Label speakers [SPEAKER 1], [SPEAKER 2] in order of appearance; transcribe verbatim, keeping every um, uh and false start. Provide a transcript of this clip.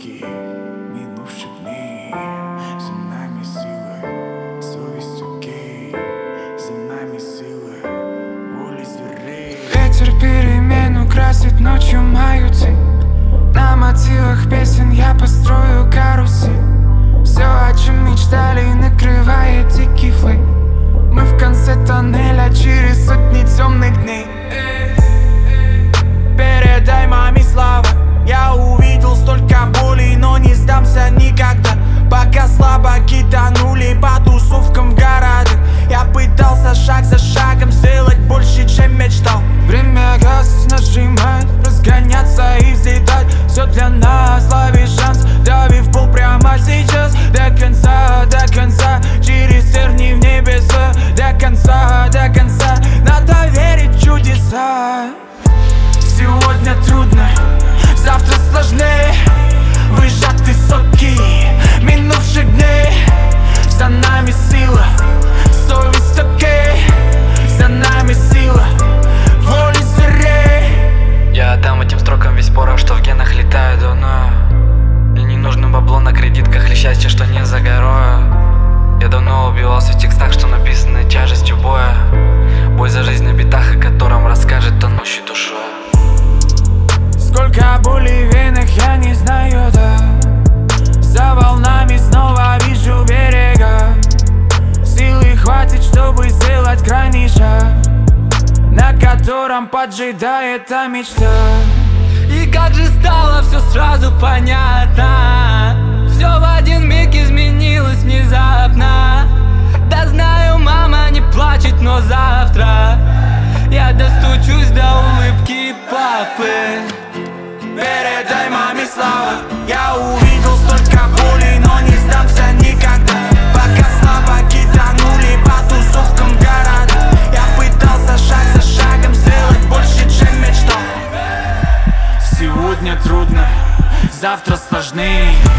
[SPEAKER 1] высоки минувших дней. За нами сила, совесть окей. За нами сила, воли зверей.
[SPEAKER 2] Ветер перемен украсит ночью мою тень. На мотивах песен я построю карусель. Все, о чем мечтали, накрывает дикий флейм. Мы в конце тоннеля через сотни темных дней.
[SPEAKER 3] Передай маме слава. Я увидел столько боли, но не сдамся никогда. Пока слабаки тонули по тусовкам в городах, я пытался шаг за шагом сделать больше, чем мечтал.
[SPEAKER 2] Время газ нажимает, разгоняться и взлетать. Все для нас, лови шанс, дави в пол прямо сейчас. До конца, до конца, через тернии в небеса. До конца, до конца, надо верить в чудеса. Сегодня трудно, завтра сложнее. Выжаты соки минувших дней. За нами сила, совесть окей. За нами сила, воли зверей.
[SPEAKER 4] Я отдам этим строкам весь порох, что в генах летает давно. Мне не нужно бабло на кредитках или счастье, что не за горою. Я давно убивался в текстах, что написаны тяжестью боя. Бой за жизнь на битах, о котором расскажет тонущей душой.
[SPEAKER 2] Сколько боли в венах, я не знаю, да. За волнами снова вижу берега. Силы хватит, чтобы сделать крайний шаг, на котором поджидает та мечта.
[SPEAKER 5] И как же стало все сразу понятно. Все в один миг изменилось внезапно. Да знаю, мама не плачет, но завтра я достучусь до улыбки папы.
[SPEAKER 3] Передай маме слава. Я увидел столько боли, но не сдамся никогда. Пока слабаки тонули по тусовкам в городах, я пытался шаг за шагом сделать больше, чем мечтал.
[SPEAKER 2] Сегодня трудно, завтра сложнее.